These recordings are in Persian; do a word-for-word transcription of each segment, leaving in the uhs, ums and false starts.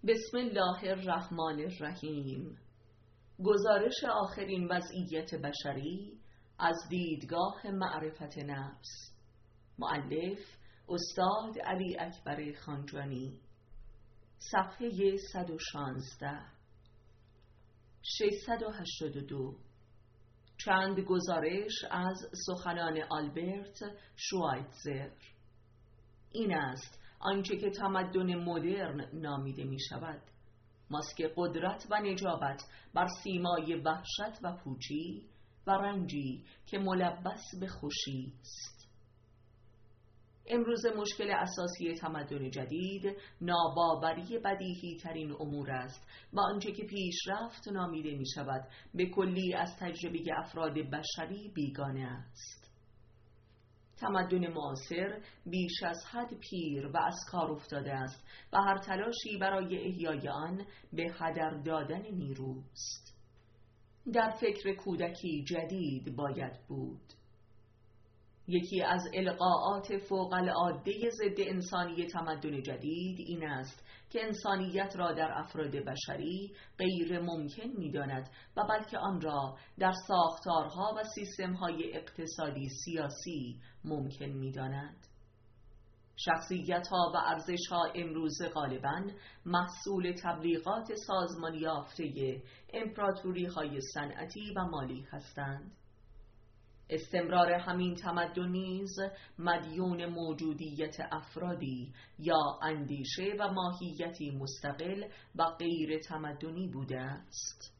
بسم الله الرحمن الرحیم. گزارش آخرین وضعیت بشری از دیدگاه معرفت نفس. مؤلف استاد علی اکبر خانجانی. صفحه صد و شانزده. ششصد و هشتاد و دو. چند گزارش از سخنان آلبرت شوایتزر. این است آنچه که تمدن مدرن نامیده می شود. ماسک قدرت و نجابت بر سیمای وحشت و پوچی و رنجی که ملبس به خوشی است. امروز مشکل اساسی تمدن جدید ناباوری بدیهی ترین امور است و آنچه که پیشرفت نامیده می شود به کلی از تجربه افراد بشری بیگانه است. تمدن معاصر بیش از حد پیر و از کار افتاده است و هر تلاشی برای احیای آن به هدر دادن نیروست. در فکر کودکی جدید باید بود. یکی از القاءات فوق العاده ضد انسانی تمدن جدید این است که انسانیت را در افراد بشری غیر ممکن می داند و بلکه آن را در ساختارها و سیستمهای اقتصادی سیاسی ممکن می داند. شخصیت‌ها و ارزش‌ها امروز غالباً محصول تبلیغات سازمان یافته امپراتوری‌های صنعتی و مالی هستند. استمرار همین تمدن نیز مدیون موجودیت افرادی یا اندیشه و ماهیتی مستقل و غیر تمدنی بوده است.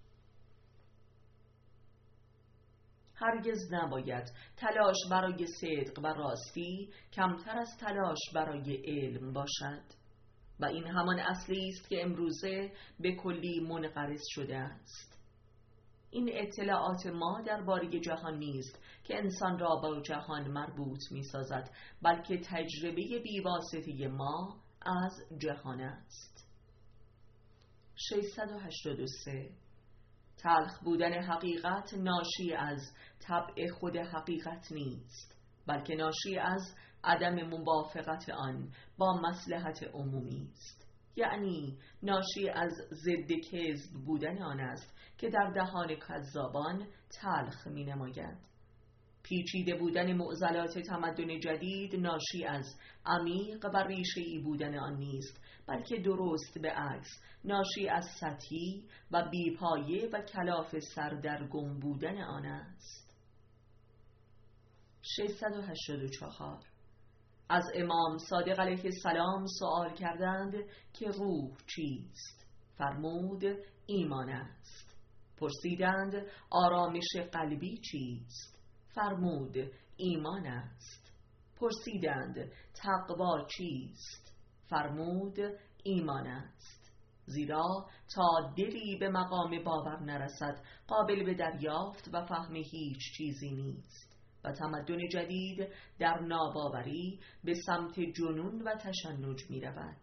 هرگز نباید تلاش برای صدق و راستی کمتر از تلاش برای علم باشد و این همان اصلی است که امروزه به کلی منقرض شده است. این اطلاعات ما درباره جهان نیست که انسان را با جهان مربوط می سازد، بلکه تجربه بیواسطه ما از جهان است. ششصد و هشتاد و سه. تلخ بودن حقیقت ناشی از طبع خود حقیقت نیست، بلکه ناشی از عدم موافقت آن با مصلحت عمومی است. یعنی ناشی از ضد کذب بودن آن است که در دهان کذابان تلخ می نماید. پیچیده بودن معضلات تمدن جدید ناشی از عمیق و ریشه‌ای بودن آن نیست، بلکه درست به عکس ناشی از سطحی و بیپایه و کلاف سردرگم بودن آن است. ششصد و هشتاد و چهار. از امام صادق علیه السلام سوال کردند که روح چیست؟ فرمود ایمان است. پرسیدند آرامش قلبی چیست؟ فرمود ایمان است. پرسیدند تقوا چیست؟ فرمود ایمان است. زیرا تا دلی به مقام باور نرسد قابل به دریافت و فهم هیچ چیزی نیست و تمدن جدید در ناباوری به سمت جنون و تشنج می رود.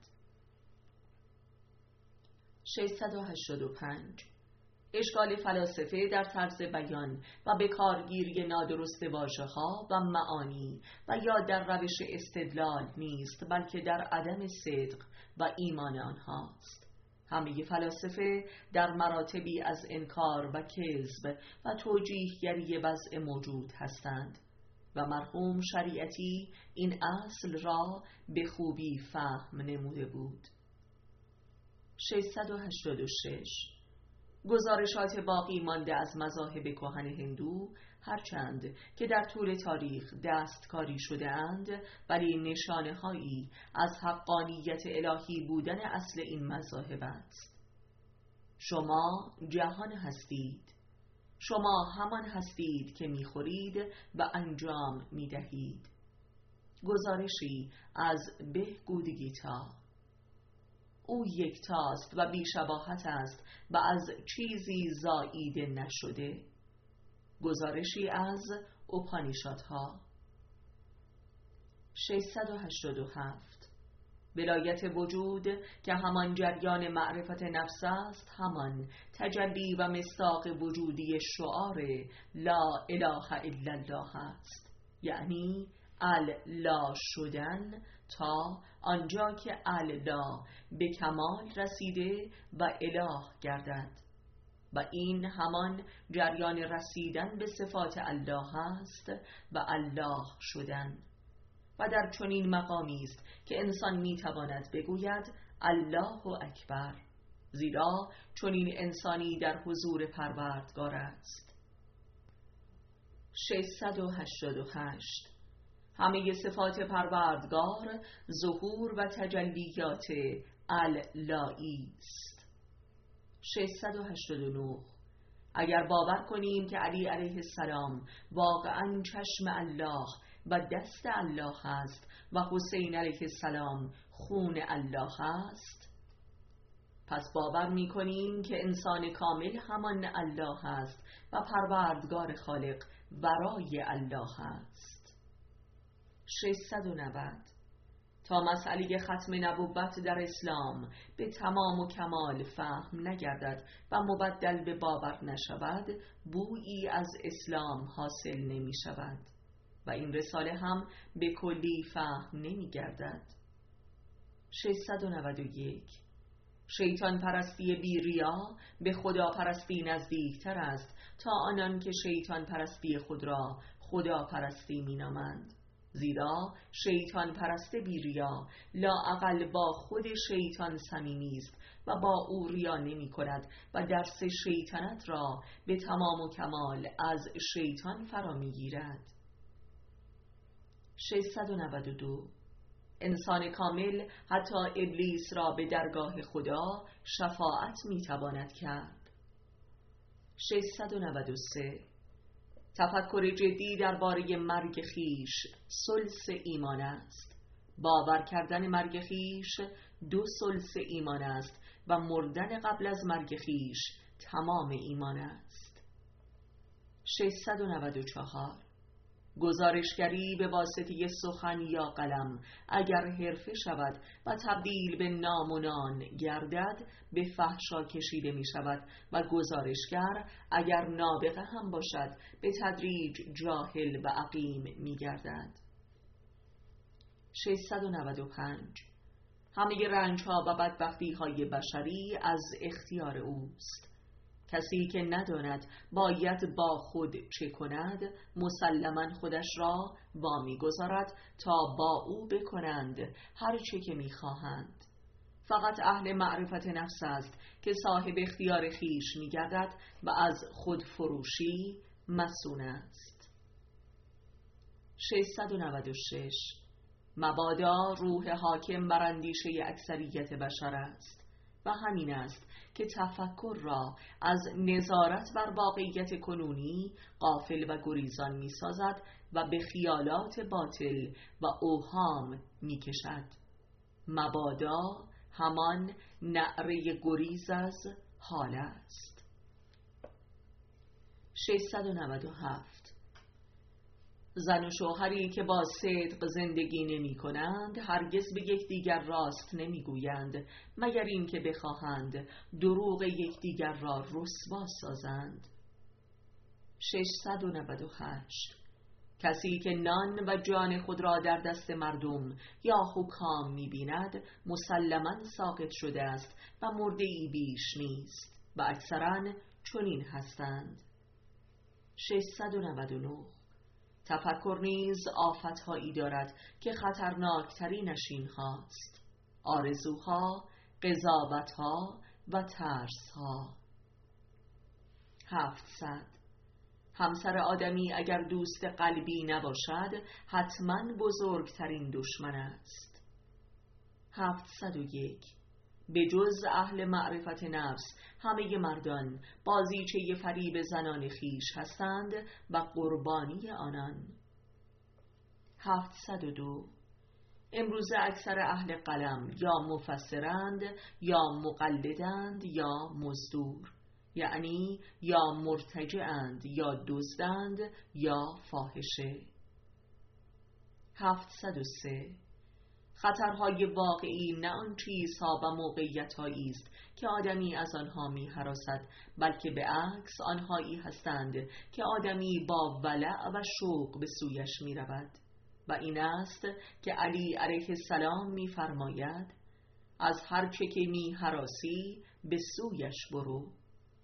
ششصد و هشتاد و پنج. اشکال فلاسفه در طرز بیان و به کارگیری نادرست واژه‌ها و معانی و یا در روش استدلال نیست، بلکه در عدم صدق و ایمان آنهاست. همه فلاسفه در مراتبی از انکار و کذب و توجیهگری وضع موجود هستند و مرحوم شریعتی این اصل را به خوبی فهم نموده بود. ششصد و هشتاد و شش. گزارشات باقی مانده از مذاهب کهن هندو هرچند که در طول تاریخ دستکاری شده اند، ولی نشانه هایی از حقانیت الهی بودن اصل این مذاهب است. شما جهان هستید. شما همان هستید که میخورید و انجام میدهید. گزارشی از بهگود گیتا. او یکتاست و بیشباهت است و از چیزی زاییده نشده. گزارشی از اوپانیشادها. ششصد و هشتاد و هفت. ولایت وجود که همان جریان معرفت نفس است، همان تجلی و مصداق وجودی شعار لا اله الا الله است، یعنی الله شدن تا آنجا که الله به کمال رسیده و اله گردد و این همان جریان رسیدن به صفات الله است و الله شدن. و در چنین مقامی است که انسان میتواند بگوید الله اکبر، زیرا چنین انسانی در حضور پروردگار است. ششصد و هشتاد و هشت. همه صفات پروردگار ظهور و تجلیات اللهی است. ششصد و هشتاد و نه. اگر باور کنیم که علی علیه السلام واقعا چشم الله و دست الله است و حسین علیه السلام خون الله است، پس باور می کنیم که انسان کامل همان الله است و پروردگار خالق ورای الله است. ششصد و نود. تا مسئله ختم نبوت در اسلام به تمام و کمال فهم نگردد و مبدل به باور نشود، بویی از اسلام حاصل نمی شود و این رساله هم به کلی فهم نمی گردد. ششصد و نود و یک. شیطان پرستی بی ریا به خدا پرستی نزدیکتر است تا آنان که شیطان پرستی خود را خدا پرستی می نامند، زیرا شیطان پرست بی ریا لااقل با خود شیطان صمیمی است و با او ریا نمی کند و درس شیطنت را به تمام و کمال از شیطان فرا می گیرد. ششصد و نود و دو. انسان کامل حتی ابلیس را به درگاه خدا شفاعت می تواند کرد. ششصد و نود و سه. تفکر جدی درباره مرگ خیش ثلث ایمان است. باور کردن مرگ خیش دو ثلث ایمان است و مردن قبل از مرگ خیش تمام ایمان است. ششصد و نود و چهار. گزارشگری به واسطه سخن یا قلم اگر حرفه شود و تبدیل به نام و نان گردد به فحشا کشیده می شود و گزارشگر اگر نابغه هم باشد به تدریج جاهل و عقیم می گردد. ششصد و نود و پنج. همه رنج ها و بدبختی های بشری از اختیار اوست. کسی که نداند باید با خود چه کند مسلماً خودش را وامی گذارد تا با او بکنند هر چه که میخواهند. فقط اهل معرفت نفس است که صاحب اختیار خیش میگردد و از خود فروشی مسون است. ششصد و نود و شش. مبادا روح حاکم بر اندیشه اکثریت بشر است و همین است که تفکر را از نظارت بر واقعیت کنونی غافل و گریزان می سازد و به خیالات باطل و اوهام می کشد. مبادا همان نعره گریز از حال است. ششصد و نود و هفت. زن و شوهری که با صدق زندگی نمی کنند هرگز به یکدیگر راست نمی گویند مگر اینکه بخواهند دروغ یکدیگر را رسوا سازند. ششصد و نود و هشت. کسی که نان و جان خود را در دست مردم یا حکام می بیند مسلماً ساقط شده است و مرده ای بیش نیست و اکثراً چنین هستند. ششصد و نود و نه. تفکر نیز آفت‌هایی دارد که خطرناکترینش این هاست: آرزوها، قضاوتها و ترسها. هفتصد. همسر آدمی اگر دوست قلبی نباشد حتما بزرگترین دشمن است. هفتصد و یک. به جز اهل معرفت نفس همه مردان بازیچه فریب زنان خیش هستند و قربانی آنان. هفتصد و دو. امروز اکثر اهل قلم یا مفسرند یا مقلدند یا مزدور، یعنی یا مرتجعند یا دزدند یا فاحشه. هفتصد و سه. خطرهای واقعی نه آن چیزها و موقعیت‌هایی است که آدمی از آنها می‌هراسد، بلکه به عکس آنهایی هستند که آدمی با ولع و شوق به سویش می‌رود. و این است که علی علیه السلام می‌فرماید از هر چه که می هراسی به سویش برو.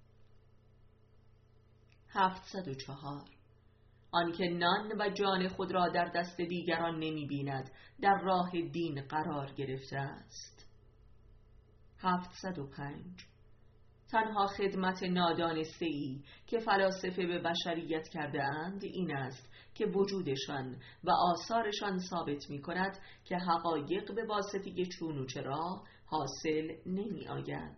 هفتصد و چهار. آنکه نان و جان خود را در دست دیگران نمی بیند در راه دین قرار گرفته است. هفتصد و پنج. تنها خدمت نادانسته ای که فلاسفه به بشریت کرده اند این است که وجودشان و آثارشان ثابت می کند که حقایق به واسطه چون و چرا حاصل نمی آید.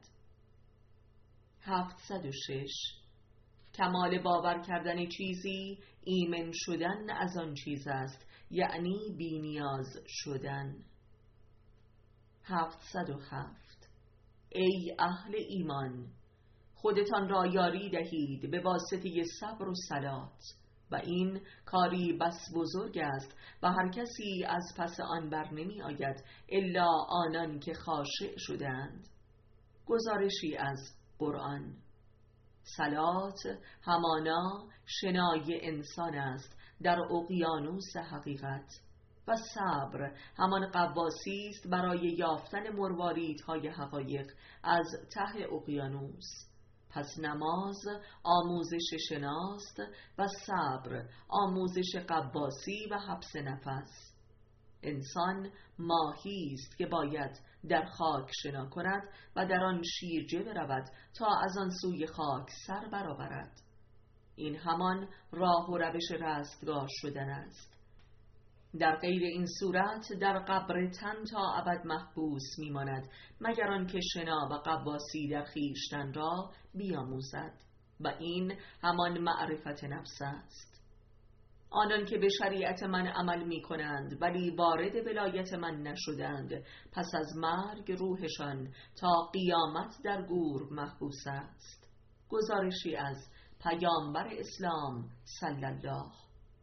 هفتصد و شش. کمال باور کردن چیزی ایمن شدن از آن چیز است، یعنی بی نیاز شدن. هفتصد و هفت. ای اهل ایمان، خودتان را یاری دهید به واسطه صبر و صلات و این کاری بس بزرگ است و هر کسی از پس آن بر نمی آید الا آنان که خاشع شدند. گزارشی از قرآن. صلات همانا شنای انسان است در اقیانوس حقیقت و صبر همان غواصی است برای یافتن مرواریدهای حقایق از ته اقیانوس. پس نماز آموزش شناست و صبر آموزش غواصی و حبس نفس. انسان ماهی است که باید در خاک شنا کند و در آن شیرجه برود تا از آن سوی خاک سر برآورد. این همان راه و روش رستگار شدن است. در غیر این صورت در قبر تن تا ابد محبوس میماند مگر آنکه شنا و غواصی در خویشتن را بیاموزد و این همان معرفت نفس است. آنان که به شریعت من عمل می کنند ولی وارد ولایت من نشدند، پس از مرگ روحشان تا قیامت در گور محبوس است. گزارشی از پیامبر اسلام صلی الله.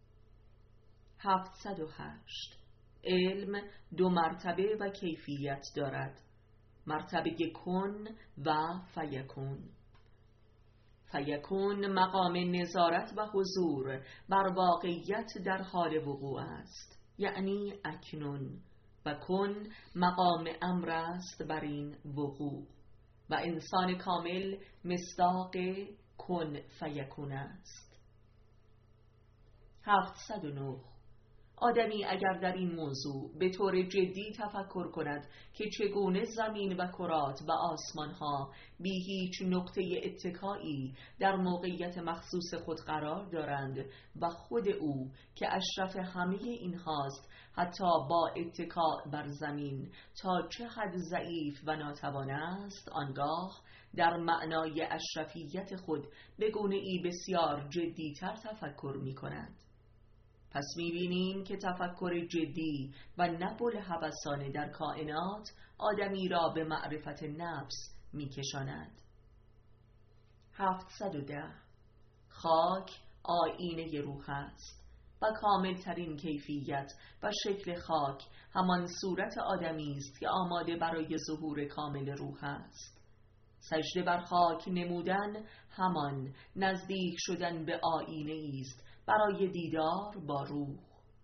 هفتصد و هشت. علم دو مرتبه و کیفیت دارد: مرتبه کن و فیکون. فیکون مقام نظارت و حضور بر واقعیت در حال وقوع است، یعنی اکنون، و کن مقام امر است بر این وقوع و انسان کامل مصداق کن فیکون است. هفتصد و نه. آدمی اگر در این موضوع به طور جدی تفکر کند که چگونه زمین و کرات و آسمانها بی هیچ نقطه اتکایی در موقعیت مخصوص خود قرار دارند و خود او که اشرف همه اینهاست حتی با اتکا بر زمین تا چه حد ضعیف و ناتوان است، آنگاه در معنای اشرفیت خود به گونه‌ای بسیار جدی‌تر تفکر می کند. پس می‌بینیم که تفکر جدی و نه بوالهوسانه در کائنات آدمی را به معرفت نفس می‌کشاند. هفتصد و ده. خاک آیینه روح است و کاملترین کیفیت و شکل خاک همان صورت آدمی است که آماده برای ظهور کامل روح است. سجده بر خاک نمودن همان نزدیک شدن به آیینه است برای دیدار با روح.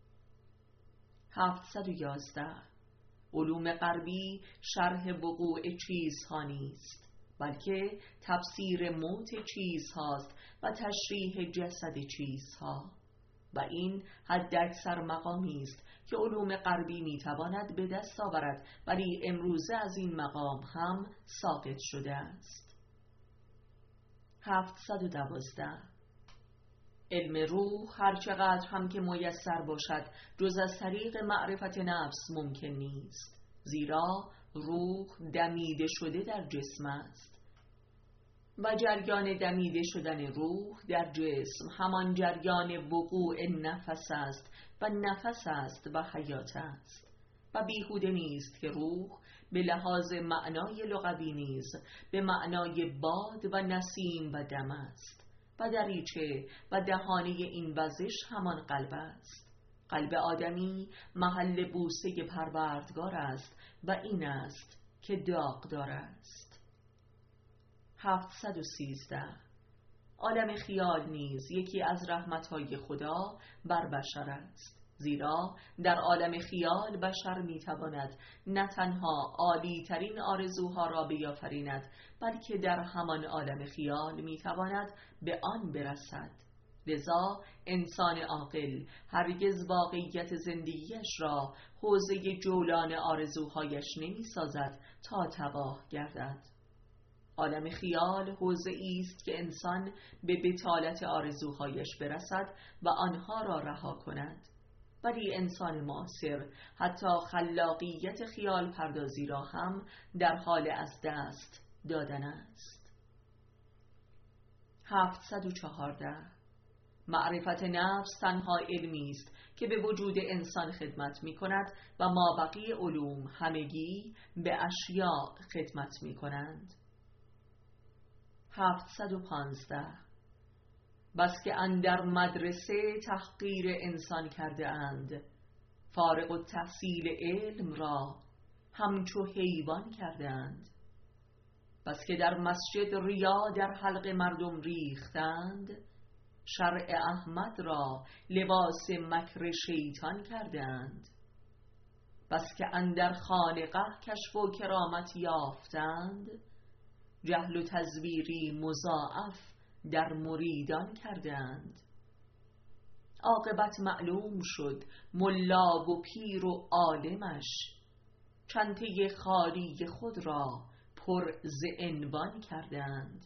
هفتصد و یازده. علوم غربی شرح وقوع چیزها نیست، بلکه تفسیر موت چیزهاست و تشریح جسد چیزها و این حد اکثر مقامی است که علوم غربی میتواند به دست آورد، ولی امروزه از این مقام هم ساقط شده است. هفتصد و دوازده. علم روح هرچقدر هم که میسر باشد جز از طریق معرفت نفس ممکن نیست، زیرا روح دمیده شده در جسم است و جریان دمیده شدن روح در جسم همان جریان وقوع نفس است و نفس است و حیات است و بیهوده نیست که روح به لحاظ معنای لغوی نیز به معنای باد و نسیم و دم است و دریچه و دهانه این وزش همان قلب است. قلب آدمی محل بوسه پروردگار است و این است که داغدار است. هفتصد و سیزده. عالم خیال نیز یکی از رحمتهای خدا بر بشر است، زیرا در عالم خیال بشر میتواند نه تنها عالی ترین آرزوها را بیافریند، بلکه در همان عالم خیال میتواند به آن برسد. لذا انسان عاقل هرگز واقعیت زندگیش را حوزه جولان آرزوهایش نمی سازد تا تباه گردد. عالم خیال حوزه است که انسان به بطالت آرزوهایش برسد و آنها را رها کند. ولی انسان معاصر حتی خلاقیت خیال پردازی را هم در حال از دست دادن است. هفتصد و چهارده. معرفت نفس تنها علمی است که به وجود انسان خدمت می کند و مابقی علوم همگی به اشیاء خدمت می کنند. هفتصد و پانزده. بس که اندر مدرسه تحقیر انسان کرده اند، فارغ التحصیل علم را همچو حیوان کرده اند. بس که در مسجد ریا در حلق مردم ریختند، شرع احمد را لباس مکر شیطان کرده اند. بس که اندر خانقه کشف و کرامت یافتند، جهل و تزویری مضاعف در مریدان کرده اند. عاقبت معلوم شد ملا و پیر و عالمش، چنته خالی خود را پر ز عنوان کرده اند.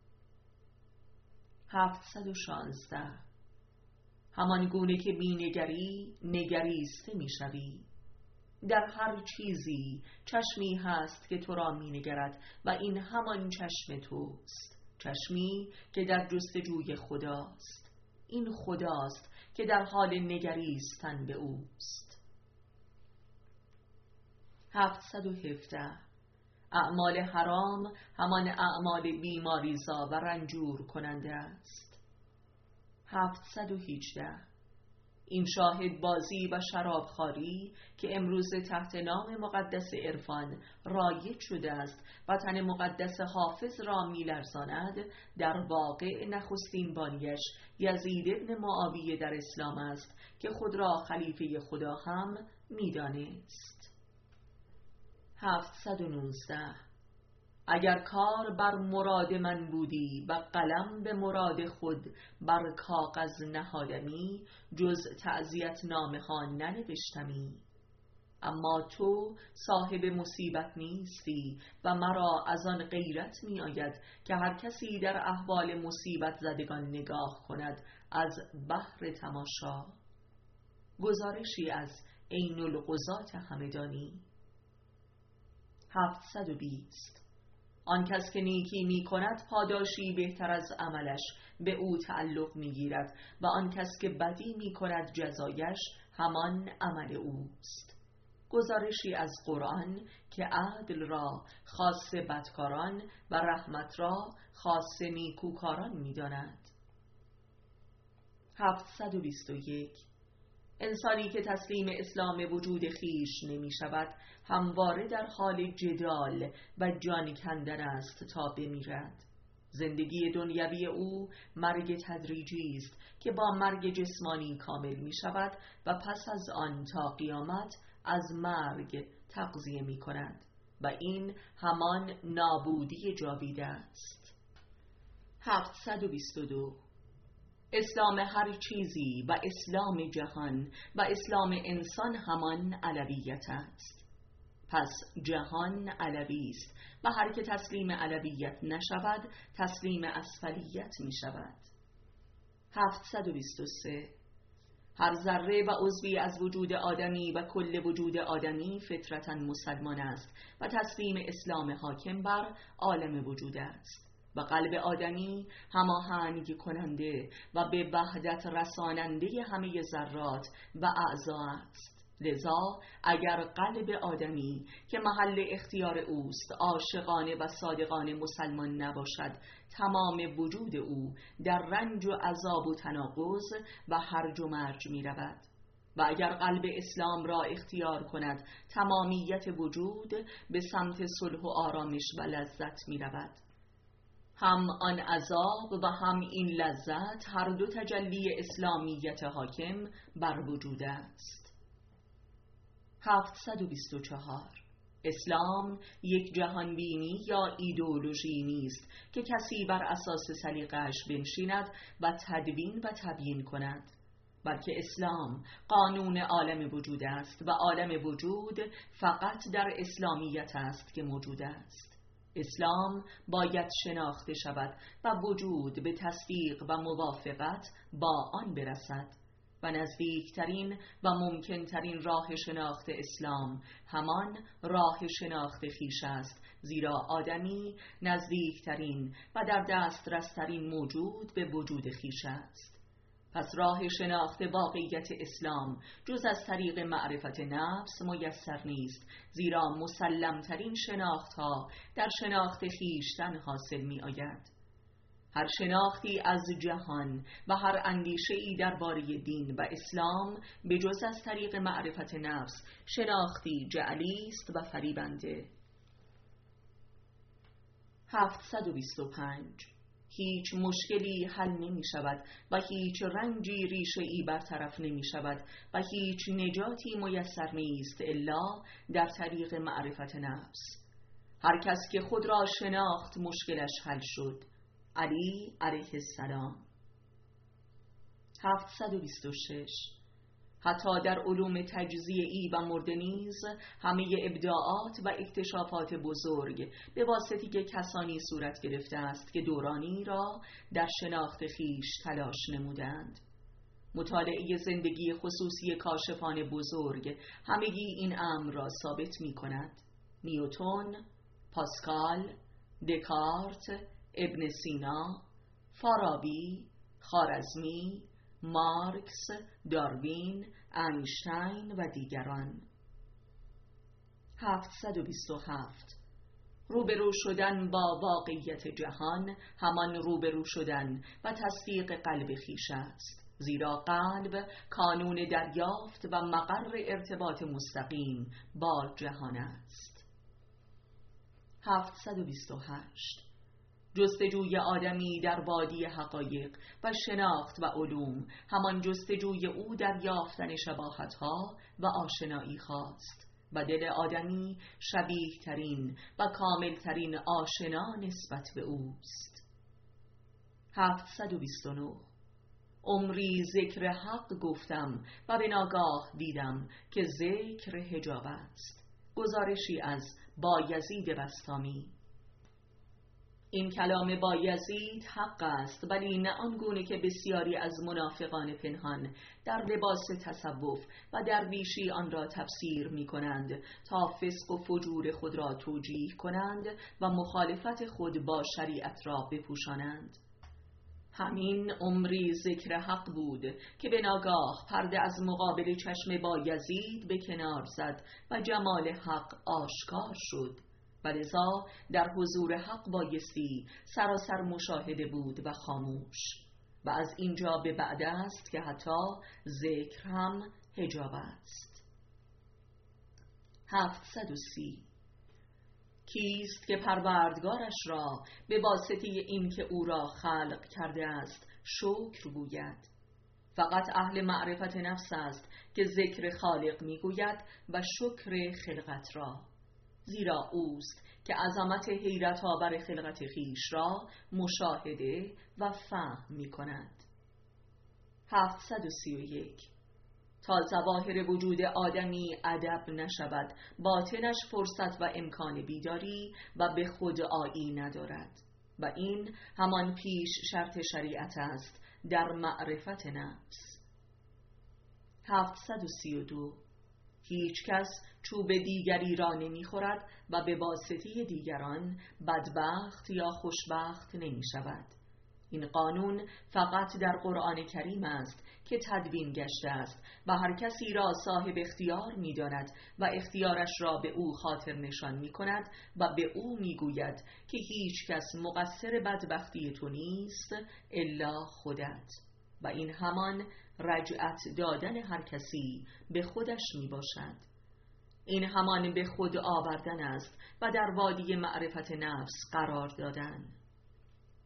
هفتصد و شانزده. همان گونه که بینگری نگریسته می شوی. در هر چیزی چشمی هست که تو را می نگرد و این همان چشم توست، چشمی که در جستجوی خداست. این خداست که در حال نگریستن به اوست. هفتصد و هفده. اعمال حرام همان اعمال بیماریزا و رنجور کننده است. هفتصد و هجده. این شاهد بازی و شرابخواری که امروز تحت نام مقدس عرفان رایج شده است و تن مقدس حافظ را می‌لرزاند، در واقع نخستین بانیش یزید ابن معاویه در اسلام است که خود را خلیفه خدا هم می‌دانست. هفتصد و نوزده. اگر کار بر مراد من بودی و قلم به مراد خود بر کاغذ نهادمی، جز تعزیت نامه ها ننوشتمی. اما تو صاحب مصیبت نیستی و مرا از آن غیرت می آید که هر کسی در احوال مصیبت زدگان نگاه کند از بحر تماشا. گزارشی از عین القضات همدانی. هفتصد و بیست. آن کس که نیکی می کند پاداشی بهتر از عملش به او تعلق می گیرد و آن کس که بدی می کند جزایش همان عمل اوست. گزارشی از قرآن که عدل را خاص بدکاران و رحمت را خاص نیکوکاران می داند. هفتصد و بیست و یک. انسانی که تسلیم اسلام وجود خیش نمی شود همواره در حال جدال و جان کندن است تا بمیرد. زندگی دنیوی او مرگ تدریجی است که با مرگ جسمانی کامل می شود و پس از آن تا قیامت از مرگ تغذیه می کند و این همان نابودی جاویده است. هفتصد و بیست و دو. اسلام هر چیزی و اسلام جهان و اسلام انسان همان علویت است. پس جهان علوی است و هر که تسلیم علویت نشود تسلیم اسفلیت می شود. هفتصد و بیست و سه. هر ذره و عضوی از وجود آدمی و کل وجود آدمی فطرتاً مسلمان است و تسلیم اسلام حاکم بر عالم وجود است و قلب آدمی هماهنگ کننده و به وحدت رساننده همه ذرات و اعضا است. لذا اگر قلب آدمی که محل اختیار اوست عاشقانه و صادقانه مسلمان نباشد، تمام وجود او در رنج و عذاب و تناقض و هرج و مرج می رود و اگر قلب اسلام را اختیار کند تمامیت وجود به سمت صلح و آرامش و لذت می رود. هم آن عذاب و هم این لذت هر دو تجلی اسلامیت حاکم بر وجود است. هفتصد و بیست و چهار. اسلام یک جهانبینی یا ایدئولوژی نیست که کسی بر اساس سلیقه‌اش بنشیند و تدوین و تبیین کند، بلکه اسلام قانون عالم وجود است و عالم وجود فقط در اسلامیت است که موجود است. اسلام باید شناخته شود و وجود به تصدیق و موافقت با آن برسد و نزدیکترین و ممکنترین راه شناخت اسلام همان راه شناخت خویش است، زیرا آدمی نزدیکترین و در دسترسترین موجود به وجود خویش است. پس راه شناخت واقعیت اسلام جز از طریق معرفت نفس میسر نیست، زیرا مسلمترین شناختها در شناخت خویشتن حاصل می آید. هر شناختی از جهان و هر اندیشه‌ای درباره دین و اسلام به جز از طریق معرفت نفس شناختی جعلی است و فریبنده. هفتصد و بیست و پنج. هیچ مشکلی حل نمی شود و هیچ رنجی ریشه‌ای برطرف نمی شود و هیچ نجاتی میسر نیست الا در طریق معرفت نفس. هر کس که خود را شناخت مشکلش حل شد. علی علیه السلام. هفتصد و بیست و شش. حتی در علوم تجزیه‌ای و مرده نیز همه ابداعات و اکتشافات بزرگ به واسطه کسانی صورت گرفته است که دورانی را در شناخت خویش تلاش نمودند. مطالعه زندگی خصوصی کاشفان بزرگ همگی این امر را ثابت می کند. نیوتن، پاسکال، دکارت، ابن سینا، فارابی، خوارزمی، مارکس، داروین، اینشتین و دیگران. هفتصد و بیست و هفت. روبرو شدن با واقعیت جهان همان روبرو شدن و تصدیق قلب خویش است، زیرا قلب کانون دریافت و مقر ارتباط مستقیم با جهان است. هفتصد و بیست و هشت. جستجوی آدمی در وادی حقایق و شناخت و علوم همان جستجوی او در یافتن شباهت‌ها و آشنایی خواست و دل آدمی شبیه ترین و کامل ترین آشنا نسبت به اوست. هفتصد و بیست و نه. عمری ذکر حق گفتم و به ناگاه دیدم که ذکر حجاب است. گزارشی از بایزید بسطامی. این کلام بایزید حق است، ولی نه آنگونه که بسیاری از منافقان پنهان در لباس تصوف و درویشی آن را تفسیر می کنند تا فسق و فجور خود را توجیه کنند و مخالفت خود با شریعت را بپوشانند. همین عمری ذکر حق بود که به ناگاه پرده از مقابل چشم بایزید به کنار زد و جمال حق آشکار شد و لذا در حضور حق بایستی سراسر مشاهده بود و خاموش، و از اینجا به بعد است که حتی ذکر هم حجاب است. هفتصد و سی. کیست که پروردگارش را به واسطه این که او را خلق کرده است شکر گوید؟ فقط اهل معرفت نفس است که ذکر خالق میگوید و شکر خلقت را، زیرا اوست که عظمت حیرت آور خلقت خویش را مشاهده و فهم می کند. هفتصد و سی و یک. تا ظواهر وجود آدمی ادب نشود، باطنش فرصت و امکان بیداری و به خود آیی ندارد، و این همان پیش شرط شریعت است در معرفت نفس. هفتصد و سی و دو. هیچ کس چوب دیگری را نمی خورد و به واسطه دیگران بدبخت یا خوشبخت نمی شود. این قانون فقط در قرآن کریم است که تدوین گشته است و هر کسی را صاحب اختیار می داند و اختیارش را به او خاطر نشان می کند و به او می گوید که هیچ کس مقصر بدبختی تو نیست الا خودت، و این همان رجعت دادن هر کسی به خودش می باشد. این همان به خود آوردن است و در وادی معرفت نفس قرار دادن.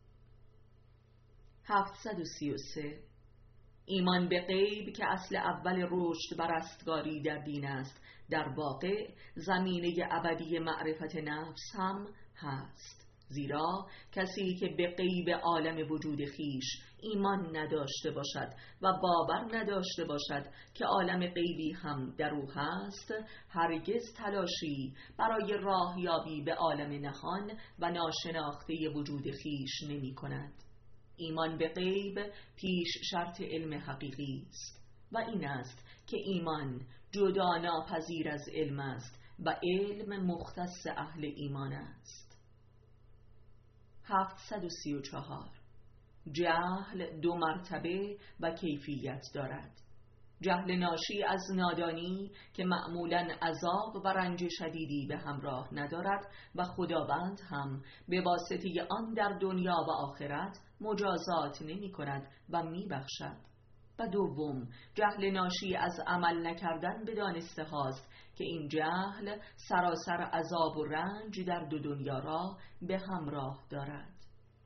هفتصد و سی و سه. ایمان به غیب که اصل اول رشد و رستگاری در دین است، در واقع زمینه ابدی معرفت نفس هم هست. زیرا کسی که به غیب عالم وجود خیش ایمان نداشته باشد و باور نداشته باشد که عالم غیبی هم در او هست، هرگز تلاشی برای راهیابی به عالم نهان و ناشناخته وجود خیش نمی کند. ایمان به غیب پیش شرط علم حقیقی است و این است که ایمان جدا ناپذیر از علم است و علم مختص اهل ایمان است. هفتصد و سی و چهار. جهل دو مرتبه و کیفیت دارد. جهل ناشی از نادانی که معمولاً عذاب و رنج شدیدی به همراه ندارد و خداوند هم به واسطه آن در دنیا و آخرت مجازات نمی کند و می بخشد. و دوم، جهل ناشی از عمل نکردن به دانسته هاست که این جهل سراسر عذاب و رنج در دو دنیا را به همراه دارد.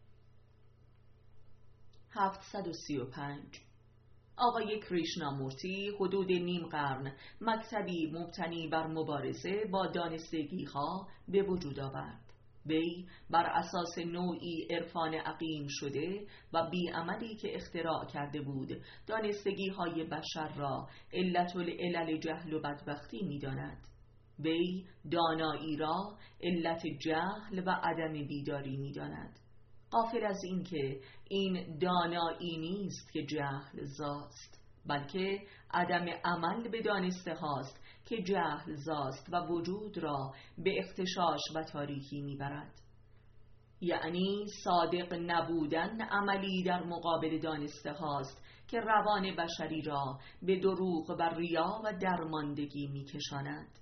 هفتصد و سی و پنج. آقای کریشنامورتی حدود نیم قرن مکتبی مبتنی بر مبارزه با دانستگی ها به وجود آورد. وی بر اساس نوعی عرفان عقیم شده و بیعملی که اختراع کرده بود، دانستگی های بشر را علت العلل جهل و بدبختی می داند. وی دانایی را علت جهل و عدم بیداری می داند، غافل از این که این دانایی نیست که جهل زاست، بلکه عدم عمل به دانسته هاست که جهل زاست و وجود را به اختشاش و تاریکی میبرد. یعنی صادق نبودن عملی در مقابل دانسته هاست که روان بشری را به دروغ و ریا و درماندگی میکشاند.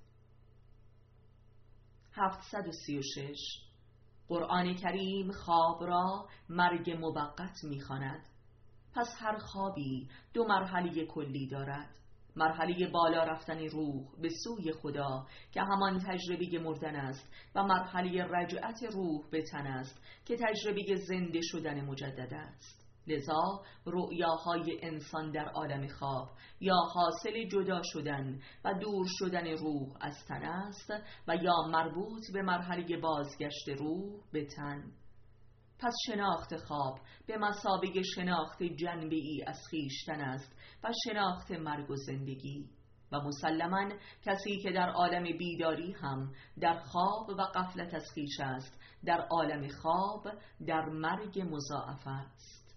هفتصد و سی و شش. قرآن کریم خواب را مرگ موقت می‌خواند. پس هر خوابی دو مرحله کلی دارد. مرحله بالا رفتن روح به سوی خدا که همان تجربه مردن است و مرحله رجعت روح به تن است که تجربه زنده شدن مجدد است. لذا رؤیاهای انسان در عالم خواب یا حاصل جدا شدن و دور شدن روح از تن است و یا مربوط به مرحله بازگشت روح به تن. پس شناخت خواب به مثابه شناخت جنبه‌ای از خویشتن است و شناخت مرگ و زندگی، و مسلماً کسی که در عالم بیداری هم در خواب و غفلت از خویش است، در عالم خواب در مرگ مضاعف است.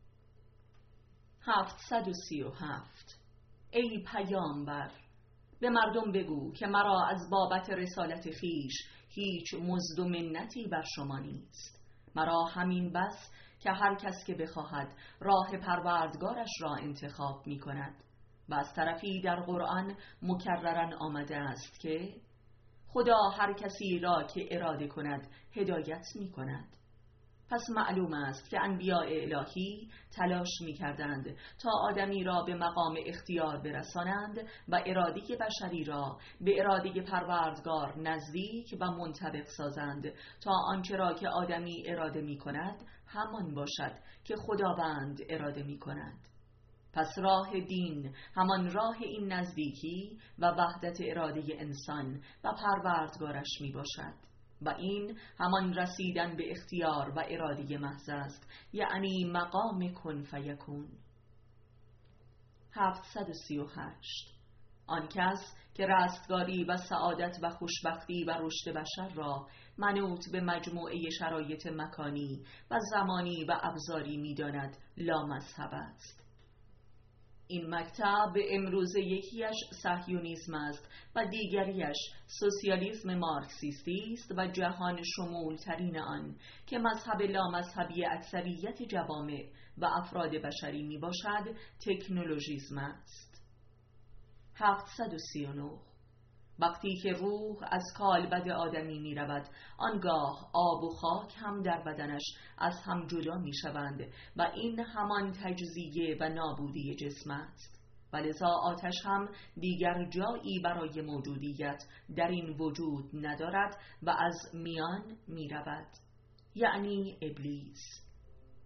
هفتصد و سی و هفت. ای پیامبر، به مردم بگو که مرا از بابت رسالت خویش هیچ مزد و منتی بر شما نیست. مرا همین بس که هر کس که بخواهد راه پروردگارش را انتخاب می کند. و از طرفی در قرآن مکرراً آمده است که خدا هر کسی را که اراده کند هدایت می کند. پس معلوم است که انبیاء الهی تلاش می کردند تا آدمی را به مقام اختیار برسانند و اراده بشری را به اراده پروردگار نزدیک و منطبق سازند تا آنچه را که آدمی اراده می کند همان باشد که خداوند اراده می کند. پس راه دین همان راه این نزدیکی و وحدت اراده انسان و پروردگارش می باشد، و این همان رسیدن به اختیار و اراده محض است، یعنی مقام کن فیکون. هفتصد و سی و هشت. آن کس که رستگاری و سعادت و خوشبختی و رشد بشر را منوط به مجموعه شرایط مکانی و زمانی و ابزاری می‌داند لامذهب است. این مکتب امروزه یکیش صهیونیسم است و دیگریش سوسیالیسم مارکسیستی است و جهان شمول ترین آن که مذهب لامذهبی اکثریت جوامع و افراد بشری می باشد تکنولوژیسم است. هفتصد و سی و نه. وقتی که روح از کالبد آدمی می رود، آنگاه آب و خاک هم در بدنش از هم جدا می شوند و این همان تجزیه و نابودی جسم است. و لذا آتش هم دیگر جایی برای موجودیت در این وجود ندارد و از میان می رود، یعنی ابلیس.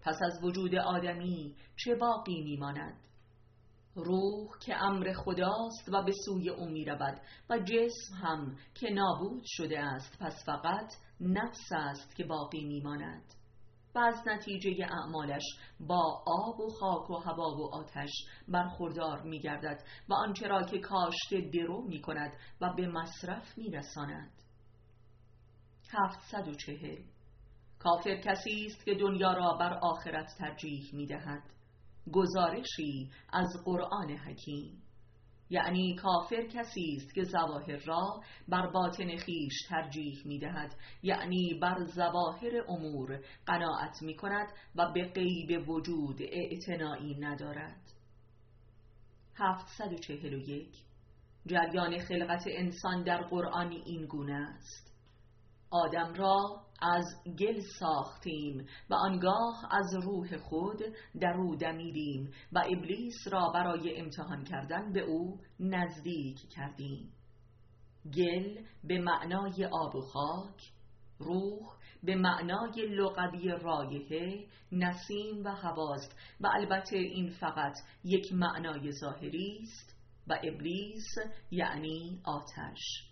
پس از وجود آدمی چه باقی میماند؟ روح که امر خداست و به سوی او می رود و جسم هم که نابود شده است، پس فقط نفس است که باقی می ماند و از نتیجه اعمالش با آب و خاک و هوا و آتش برخوردار می گردد و آنچه را که کاشته درو می کند و به مصرف می رساند. هفتصد و چهل. کافر کسی است که دنیا را بر آخرت ترجیح می دهد. گزارشی از قرآن حکیم. یعنی کافر کسی است که ظواهر را بر باطن خیش ترجیح می دهد، یعنی بر ظواهر امور قناعت می کند و به غیب وجود اعتنایی ندارد. هفتصد و چهل و یک. جریان خلقت انسان در قرآن این گونه است: آدم را از گل ساختیم و آنگاه از روح خود در او دمیدیم و ابلیس را برای امتحان کردن به او نزدیک کردیم. گل به معنای آب و خاک، روح به معنای لغوی رایحه، نسیم و هواست و البته این فقط یک معنای ظاهری است، و ابلیس یعنی آتش.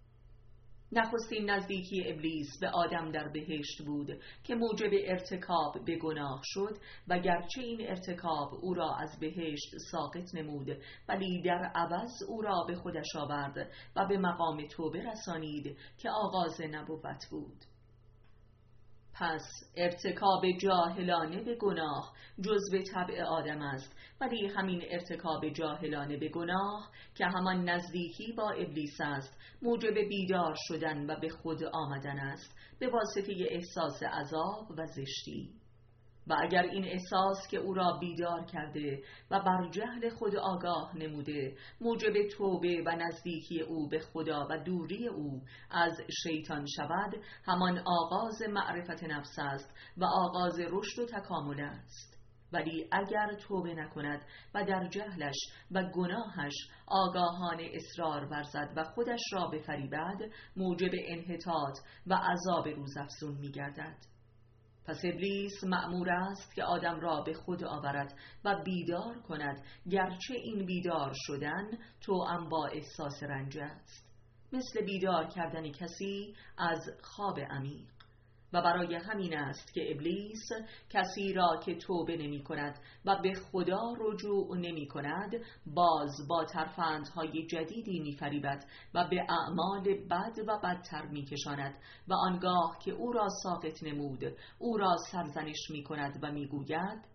نخستین نزدیکی ابلیس به آدم در بهشت بود که موجب ارتکاب به گناه شد و گرچه این ارتکاب او را از بهشت ساقط نمود، ولی در عوض او را به خودش آورد و به مقام توبه رسانید که آغاز نبوت بود. پس ارتکاب جاهلانه به گناه جزو طبع آدم است، ولی همین ارتکاب جاهلانه به گناه که همان نزدیکی با ابلیس است، موجب بیدار شدن و به خود آمدن است به واسطه احساس عذاب و زشتی. و اگر این احساس که او را بیدار کرده و بر جهل خود آگاه نموده موجب توبه و نزدیکی او به خدا و دوری او از شیطان شود، همان آغاز معرفت نفس است و آغاز رشد و تکامل است. ولی اگر توبه نکند و در جهلش و گناهش آگاهانه اصرار ورزد و خودش را بفریبد، موجب انحطاط و عذاب روزافزون می گردد. پس ابلیس مأمور است که آدم را به خود آورد و بیدار کند، گرچه این بیدار شدن توأم با احساس رنج است، مثل بیدار کردن کسی از خواب عمیق. و برای همین است که ابلیس کسی را که توبه نمی کند و به خدا رجوع نمی کند باز با ترفندهای جدیدی می فریبد و به اعمال بد و بدتر می کشاند و آنگاه که او را ساقط نمود او را سرزنش می کند و می گوید: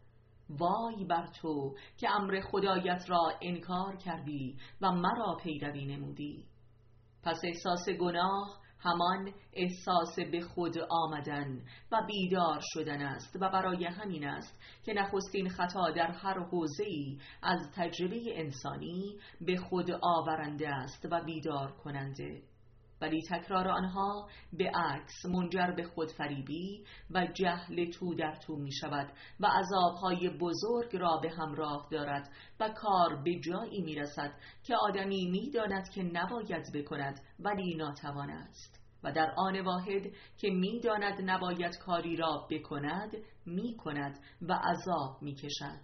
وای بر تو که امر خدایت را انکار کردی و مرا پیروی نمودی. پس احساس گناه همان احساس به خود آمدن و بیدار شدن است و برای همین است که نخستین خطا در هر حوزه‌ای از تجربه انسانی به خود آورنده است و بیدار کننده، ولی تکرار آنها به عکس منجر به خودفریبی و جهل تو در تو می شود و عذابهای بزرگ را به همراه دارد و کار به جایی می رسد که آدمی می داند که نباید بکند ولی ناتوان است و در آن واحد که می داند نباید کاری را بکند می کند و عذاب می کشد.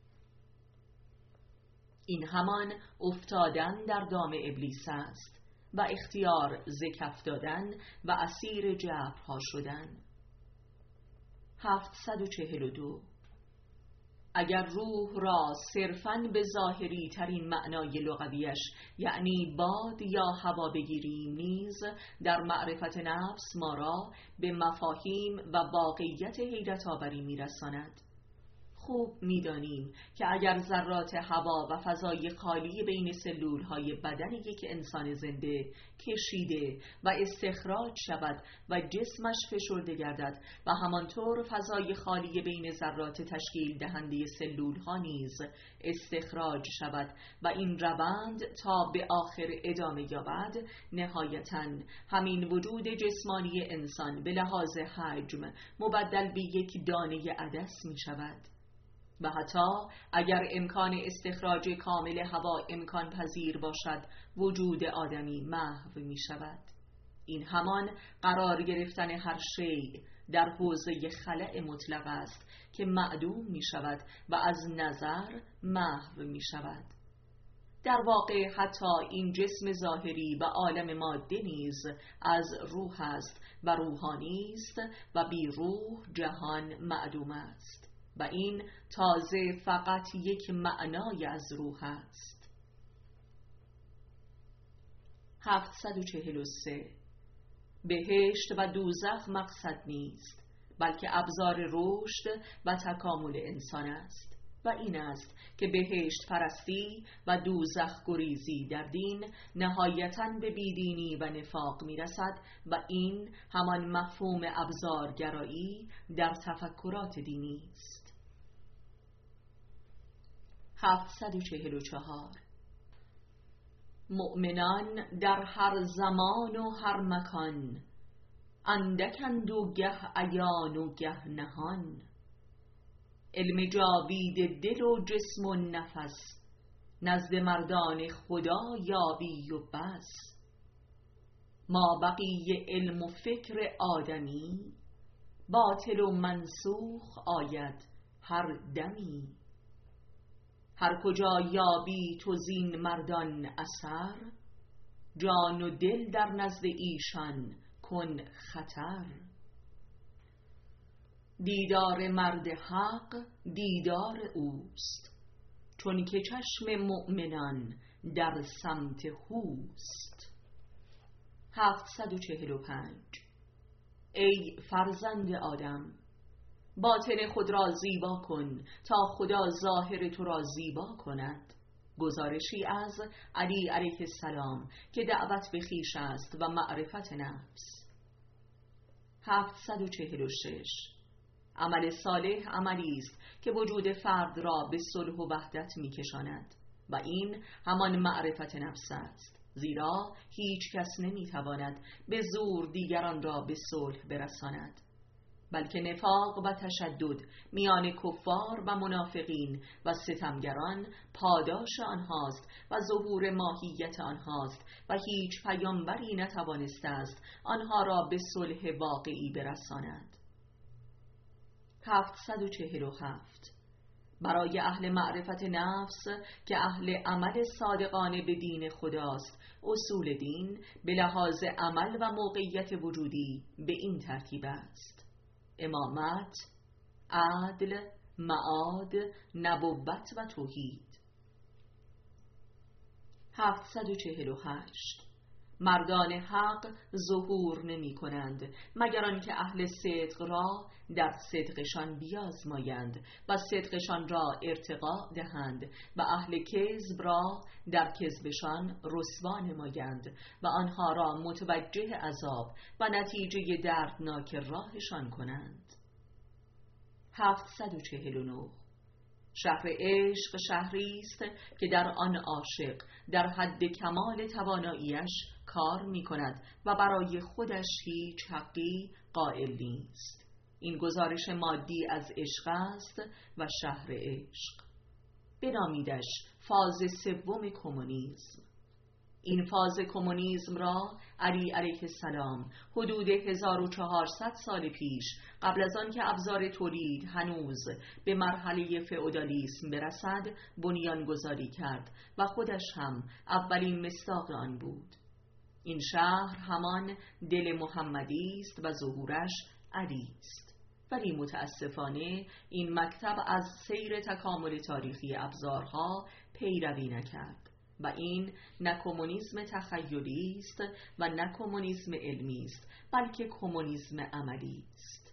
این همان افتادن در دام ابلیس است و اختیار ز کف دادن و اسیر جبرها شدن. هفتصد و چهل و دو. اگر روح را صرفاً به ظاهری ترین معنای لغویش یعنی باد یا هوا بگیریم نیز در معرفت نفس ما را به مفاهیم و واقعیت حیرت آوری می‌رساند. خوب می‌دانیم که اگر ذرات هوا و فضای خالی بین سلول‌های بدن یک انسان زنده کشیده و استخراج شود و جسمش فشرده گردد و همانطور فضای خالی بین ذرات تشکیل دهنده سلول‌ها نیز استخراج شود و این روند تا به آخر ادامه یابد، نهایتاً همین وجود جسمانی انسان به لحاظ حجم مبدل به یک دانه عدس می‌شود. و حتی اگر امکان استخراج کامل هوا امکان پذیر باشد، وجود آدمی محو می شود. این همان قرار گرفتن هر شیء در حوزه خلأ مطلق است که معدوم می شود و از نظر محو می شود. در واقع حتی این جسم ظاهری و عالم ماده نیز از روح است و روحانی است و بی روح جهان معدوم است و این تازه فقط یک معنای از روح است. هفتصد و چهل و سه. بهشت و دوزخ مقصد نیست، بلکه ابزار رشد و تکامل انسان است و این است که بهشت پرستی و دوزخ گریزی در دین نهایتاً به بیدینی و نفاق می رسد و این همان مفهوم ابزارگرایی در تفکرات دینی است. هفتصد و چهل و چهار. مؤمنان در هر زمان و هر مکان، اندکند و گه عیان و گه نهان. علم جاوید دل و جسم و نفس، نزد مردان خدا یابی و بس. ما بقی علم و فکر آدمی، باطل و منسوخ آید هر دمی. هر کجا یابی تو زین مردان اثر، جان و دل در نزد ایشان کن خطر. دیدار مرد حق دیدار اوست، چون که چشم مؤمنان در سمت هوست. هفتصد و چهل و پنج. ای فرزند آدم، باطن خود را زیبا کن تا خدا ظاهر تو را زیبا کند. گزارشی از علی علیه السلام که دعوت به خویش است و معرفت نفس. هفتصد و چهل و شش. عمل صالح عملی است که وجود فرد را به صلح و وحدت می‌کشاند و این همان معرفت نفس است، زیرا هیچ کس نمی‌تواند به زور دیگران را به صلح برساند، بلکه نفاق و تشدد میان کفار و منافقین و ستمگران پاداش آنهاست و ظهور ماهیت آنهاست و هیچ پیامبری نتوانسته است آنها را به صلح واقعی برساند. هفتصد و چهل و هفت. برای اهل معرفت نفس که اهل عمل صادقانه به دین خداست، اصول دین به لحاظ عمل و موقعیت وجودی به این ترتیب است: امامت، عدل، معاد، نبوت و توحید. هفتصد و چهل و هشت. مردان حق ظهور نمی کنند مگر آنکه اهل صدق را در صدقشان بیازمایند و صدقشان را ارتقا دهند و اهل کذب را در کذبشان رسوا نمایند و آنها را متوجه عذاب و نتیجه دردناک راهشان کنند. هفتصد و چهل و نه. شهر عشق شهری است که در آن عاشق در حد کمال تواناییش کار می کند و برای خودش هیچ حقی قائل نیست. این گزارش مادی از عشق است و شهر عشق. بنامیدش فاز سوم کمونیسم. این فاز کمونیسم را علی علیه السلام حدود هزار و چهارصد سال پیش، قبل از آن که ابزار تولید هنوز به مرحله فئودالیسم برسد، بنیان گذاری کرد و خودش هم اولین مصداق آن بود. این شهر همان دل محمدی است و ظهورش علی است. ولی متاسفانه این مکتب از سیر تکامل تاریخی ابزارها پیروی نکرد و این نه کمونیسم تخیلی است و نه کمونیسم علمی است، بلکه کمونیسم عملی است.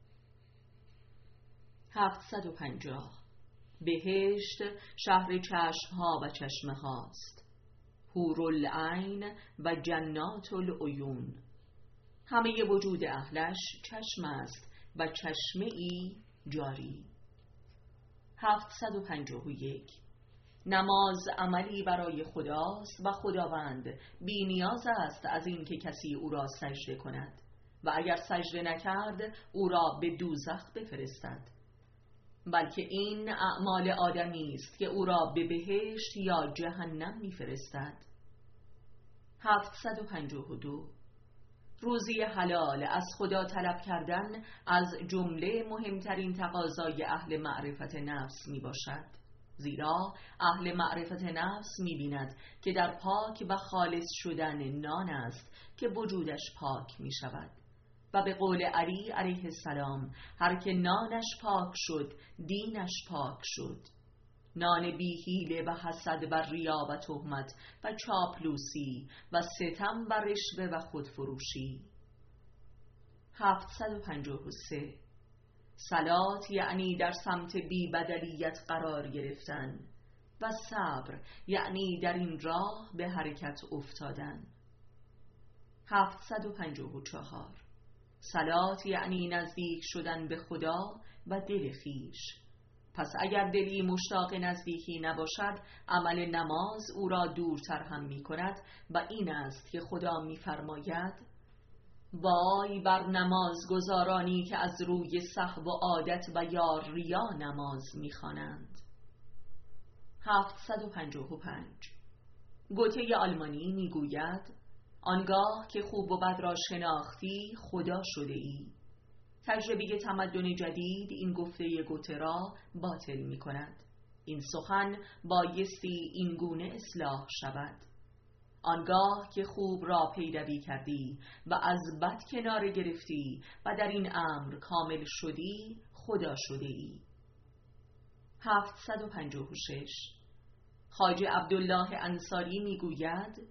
هفتصد و پنجاه. بهشت شهر چشمها و چشمه هاست، حورالعین و جنات العیون. همه وجود اهلش چشم است و چشمه ای جاری. هفتصد و پنجاه و یک. نماز عملی برای خداست و خداوند بی نیاز است از این که کسی او را سجده کند و اگر سجده نکرد او را به دوزخ بفرستد، بلکه این اعمال آدمی است که او را به بهشت یا جهنم میفرستد. هفتصد و پنجاه و دو. روزی حلال از خدا طلب کردن از جمله مهمترین تقاضای اهل معرفت نفس می باشد، زیرا اهل معرفت نفس می بیند که در پاک و خالص شدن نان است که وجودش پاک می شود. و به قول علی علیه السلام هر که نانش پاک شد دینش پاک شد. نان بی حیله و حسد و ریا و تهمت و چاپلوسی و ستم و رشوه و خودفروشی. هفتصد و پنجاه و سه. صلات یعنی در سمت بی بدلیت قرار گرفتن و صبر یعنی در این راه به حرکت افتادن. هفتصد و پنجاه و چهار. صلات یعنی نزدیک شدن به خدا و دل خویش. پس اگر دلی مشتاق نزدیکی نباشد، عمل نماز او را دورتر هم می کند و این است که خدا می فرماید: وای بر نماز گزارانی که از روی سهو و عادت و یا ریا نماز می خوانند. هفتصد و پنجاه و پنج. گوته آلمانی می گوید: آنگاه که خوب و بد را شناختی خدا شده ای. تجربه تمدن جدید این گفته گوته را باطل می کند. این سخن بایستی این گونه اصلاح شود: آنگاه که خوب را پیروی کردی و از بد کنار گرفتی و در این امر کامل شدی خدا شده ای. هفتصد و پنجاه و شش. خواجه عبدالله انصاری می گوید: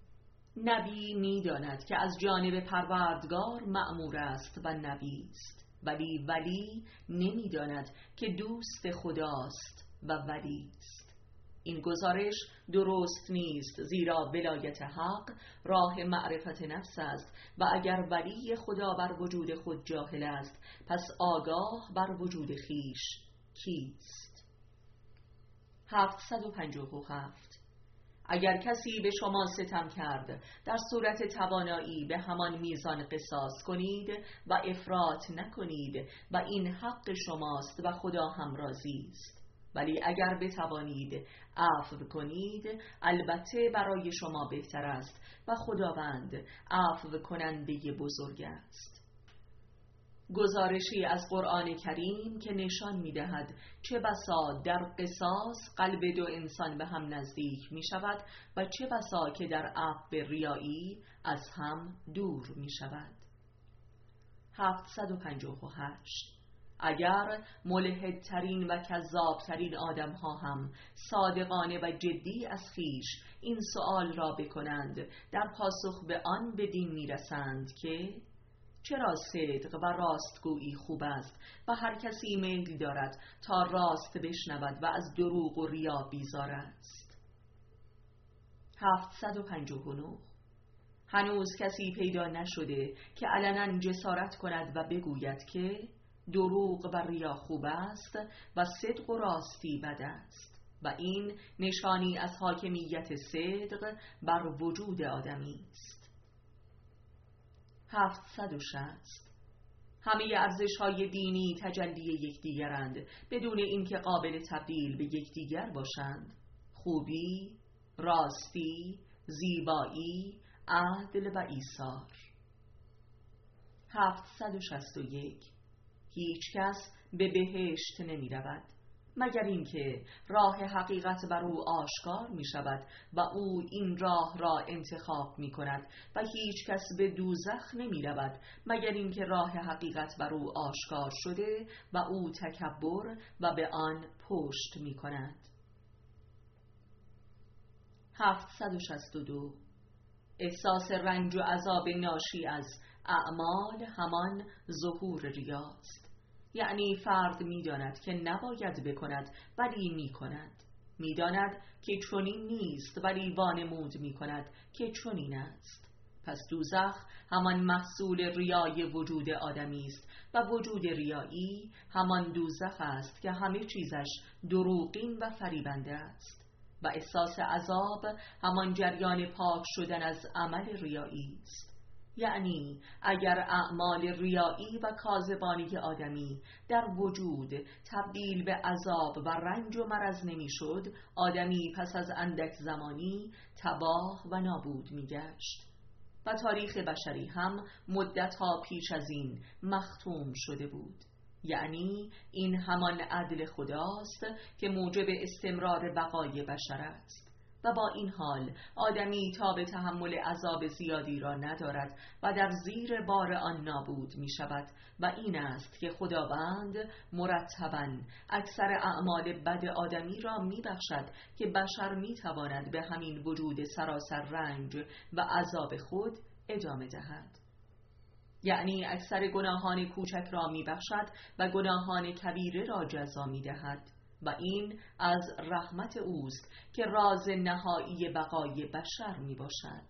نبی می داند که از جانب پروردگار مأمور است و نبی است، ولی ولی نمی داند که دوست خداست و ولی است. این گزارش درست نیست، زیرا ولایت حق راه معرفت نفس است و اگر ولی خدا بر وجود خود جاهل است، پس آگاه بر وجود خیش کیست؟ هفتصد و پنجاه و هفت. اگر کسی به شما ستم کرد، در صورت توانایی به همان میزان قصاص کنید و افراط نکنید و این حق شماست و خدا هم راضی است. ولی اگر بتوانید عفو کنید، البته برای شما بهتر است و خداوند عفو کننده بزرگ است. گزارشی از قرآن کریم که نشان می‌دهد چه بسا در قصاص قلب دو انسان به هم نزدیک می شود و چه بسا که در عفو ریایی از هم دور می شود. هفتصد و پنجاه و هشت. اگر ملحدترین و کذابترین آدم ها هم صادقانه و جدی از خویش این سؤال را بکنند، در پاسخ به آن بدین می رسند که چرا صدق و راستگویی خوب است و هر کسی میل دارد تا راست بشنود و از دروغ و ریا بیزار است. هفتصد و پنجاه و نه. هنوز کسی پیدا نشده که علنا جسارت کند و بگوید که دروغ و ریا خوب است و صدق و راستی بد است و این نشانی از حاکمیت صدق بر وجود آدمی است. هفتصد و شصت. همه ارزش‌های دینی تجلی یکدیگرند بدون اینکه قابل تبدیل به یکدیگر باشند: خوبی، راستی، زیبایی، عدل و ایثار. هفتصد و شصت و یک. هیچ کس به بهشت نمی رود مگر اینکه راه حقیقت بر او آشکار می شود و او این راه را انتخاب می کند و هیچ کس به دوزخ نمی رود مگر اینکه راه حقیقت بر او آشکار شده و او تکبر و به آن پشت می کند. هفتصد و شصت و دو. احساس رنج و عذاب ناشی از اعمال همان ظهور ریاست. یعنی فرد می‌داند که نباید بکند ولی می‌کند، می‌داند که چنین نیست ولی وانمود می‌کند که چنین است. پس دوزخ همان محصول ریای وجود آدمی است و وجود ریایی همان دوزخ است که همه چیزش دروغین و فریبنده است و احساس عذاب همان جریان پاک شدن از عمل ریایی است. یعنی اگر اعمال ریایی و کاذبانه آدمی در وجود تبدیل به عذاب و رنج و مرض نمی شد، آدمی پس از اندک زمانی تباه و نابود می گشت. و تاریخ بشری هم مدتها پیش از این مختوم شده بود. یعنی این همان عدل خداست که موجب استمرار بقای بشر است و با این حال آدمی تاب تحمل عذاب زیادی را ندارد و در زیر بار آن نابود می شود و این است که خداوند مرتباً اکثر اعمال بد آدمی را می بخشد که بشر می تواند به همین وجود سراسر رنج و عذاب خود ادامه دهد. یعنی اکثر گناهان کوچک را می بخشد و گناهان کبیره را جزا می دهد و این از رحمت اوست که راز نهایی بقای بشر می باشد.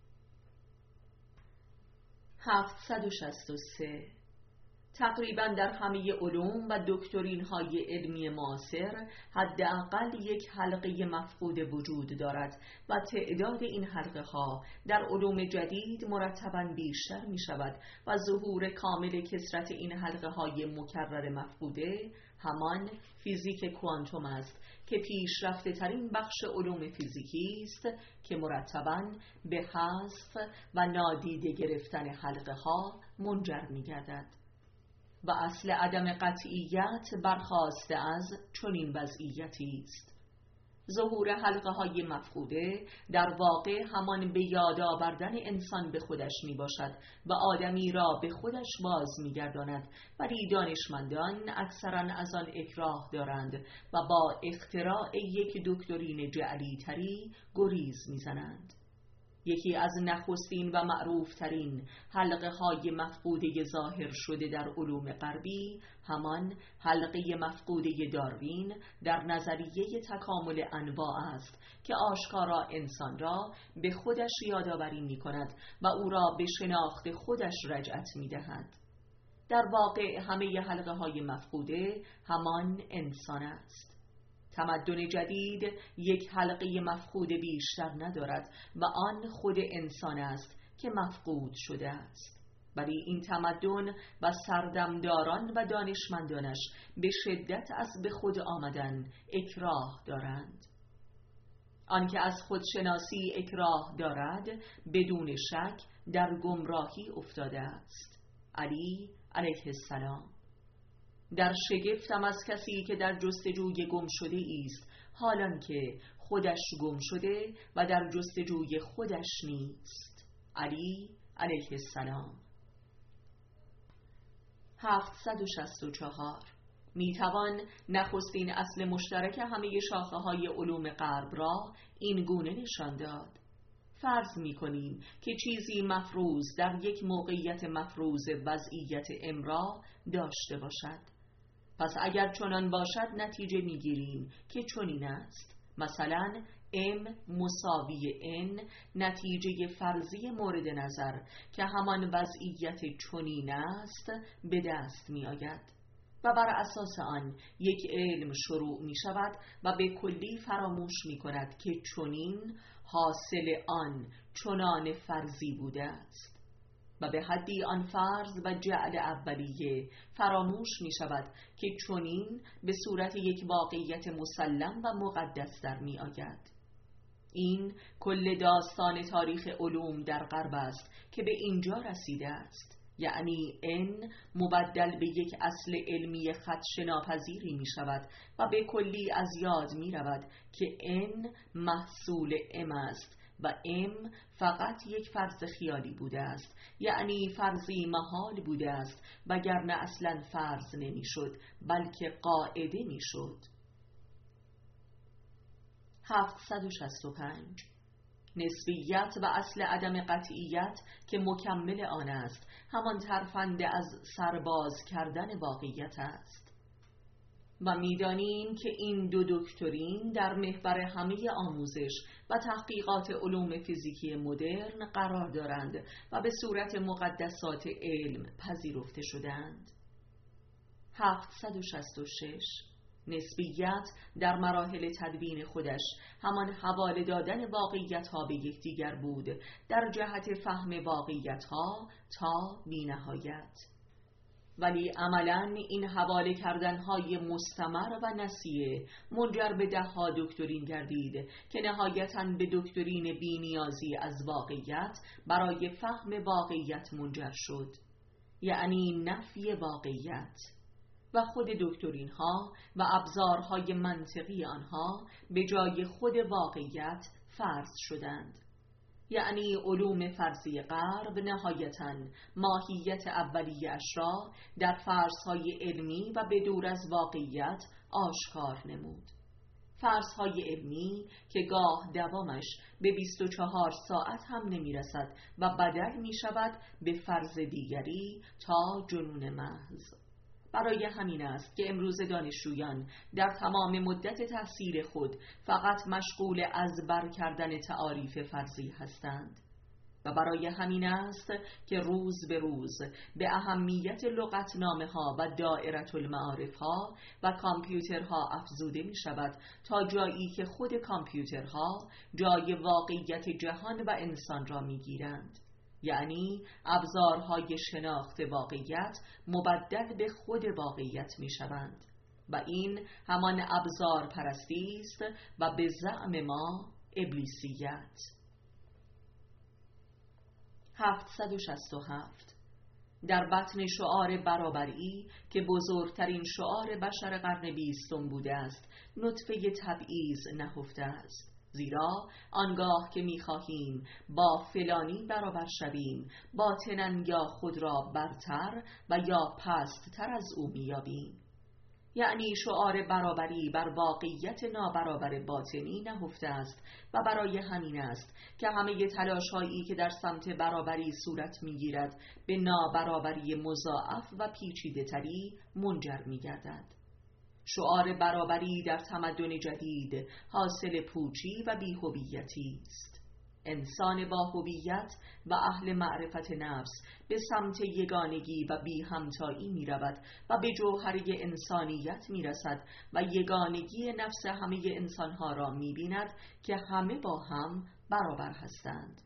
هفتصد و شصت و سه تقریباً در همه علوم و دکترین های علمی معاصر حداقل یک حلقه مفقود وجود دارد و تعداد این حلقه ها در علوم جدید مرتباً بیشتر می شود و ظهور کامل کثرت این حلقه های مکرر مفقوده همان فیزیک کوانتوم است که پیشرفته ترین بخش علوم فیزیکی است که مرتباً به حذف و نادیده گرفتن حلقه ها منجر می گردد. و اصل عدم قطعیت برخاسته از چنین وضعیتی است. ظهور حلقه های مفقوده در واقع همان به یاد آوردن انسان به خودش می باشد و آدمی را به خودش باز می گرداند، ولی دانشمندان اکثرا از آن اکراه دارند و با اختراع یک دکترین جعلی تری گریز می زنند. یکی از نخستین و معروف ترین حلقه های مفقوده ظاهر شده در علوم غربی همان حلقه مفقوده داروین در نظریه تکامل انواع است که آشکارا انسان را به خودش یادآوری می کند و او را به شناخت خودش رجعت می دهد. در واقع همه حلقه های مفقوده همان انسان است. تمدن جدید یک حلقه مفقود بیشتر ندارد و آن خود انسان است که مفقود شده است، ولی این تمدن و سردمداران و دانشمندانش به شدت از به خود آمدن اکراه دارند. آنکه از خودشناسی اکراه دارد بدون شک در گمراهی افتاده است. علی علیه السلام. در شگفتم از کسی که در جستجوی گم شده است، حالان که خودش گم شده و در جستجوی خودش نیست. علی علیه السلام. هفتصد و شصت و چهار می توان نخستین اصل مشترک همه شاخه های علوم غرب را این گونه نشان داد. فرض می کنیم که چیزی مفروض در یک موقعیت مفروض وضعیت ام را داشته باشد. پس اگر چنان باشد نتیجه می گیریم که چنین است. مثلا M مساوی N نتیجه فرضی مورد نظر که همان وضعیت چنین است به دست می آید و بر اساس آن یک علم شروع می شود و به کلی فراموش می کند که چنین حاصل آن چنان فرضی بوده است و به حدی آن فرض و جعل اولیه فراموش می شود که چنین به صورت یک واقعیت مسلم و مقدس در می آید. این کل داستان تاریخ علوم در غرب است که به اینجا رسیده است. یعنی N مبدل به یک اصل علمی خدشه‌ناپذیری می شود و به کلی از یاد می رود که N محصول M است و M فقط یک فرض خیالی بوده است، یعنی فرضی محال بوده است وگرنه اصلا فرض نمی شد بلکه قاعده می شد. هفتصد و شصت و پنج نسبیت و اصل عدم قطعیت که مکمل آن است همان ترفنده از سرباز کردن واقعیت است و می‌دانیم که این دو دکترین در محور همه آموزش و تحقیقات علوم فیزیکی مدرن قرار دارند و به صورت مقدسات علم پذیرفته شدند. هفتصد و شصت و شش نسبیت در مراحل تدوین خودش همان حواله دادن واقعیت ها به یکدیگر بود در جهت فهم واقعیت ها تا بی نهایت ولی عملاً این حواله کردنهای مستمر و نسیه منجر به دهها دکترین گردید که نهایتاً به دکترین بی‌نیازی از واقعیت برای فهم واقعیت منجر شد، یعنی نفی واقعیت، و خود دکترین ها و ابزارهای منطقی آنها به جای خود واقعیت فرض شدند. یعنی علوم فرضی غرب نهایتاً ماهیت اولیه اش را در فرض‌های علمی و به دور از واقعیت آشکار نمود. فرض‌های علمی که گاه دوامش به بیست و چهار ساعت هم نمی رسد و بدل می شود به فرض دیگری تا جنون محض. برای همین است که امروز دانشجویان در تمام مدت تحصیل خود فقط مشغول ازبر کردن تعاریف فرضی هستند و برای همین است که روز به روز به اهمیت لغتنامه ها و دائره المعارف ها و کامپیوترها افزوده می شود تا جایی که خود کامپیوترها جای واقعیت جهان و انسان را می گیرند، یعنی ابزارهای شناخت واقعیت مبدل به خود واقعیت می شوند و این همان ابزار پرستی است و به زعم ما ابلیسیت. هفتصد و شصت و هفت. در بطن شعار برابری که بزرگترین شعار بشر قرن بیستم بوده است نطفه تبعیض نهفته است، زیرا آنگاه که می‌خواهیم با فلانی برابر شویم باطناً یا خود را برتر و یا پست‌تر از او می‌یابیم. یعنی شعار برابری بر واقعیت نابرابر باطنی نهفته است و برای همین است که همه تلاش‌هایی که در سمت برابری صورت می‌گیرد به نابرابری مضاعف و پیچیده‌تری منجر می‌گردد. شعار برابری در تمدن جدید حاصل پوچی و بی‌هویتی است. انسان با هویت و اهل معرفت نفس به سمت یگانگی و بی همتایی می رود و به جوهره انسانیت می رسد و یگانگی نفس همه انسانها را می بیند که همه با هم برابر هستند.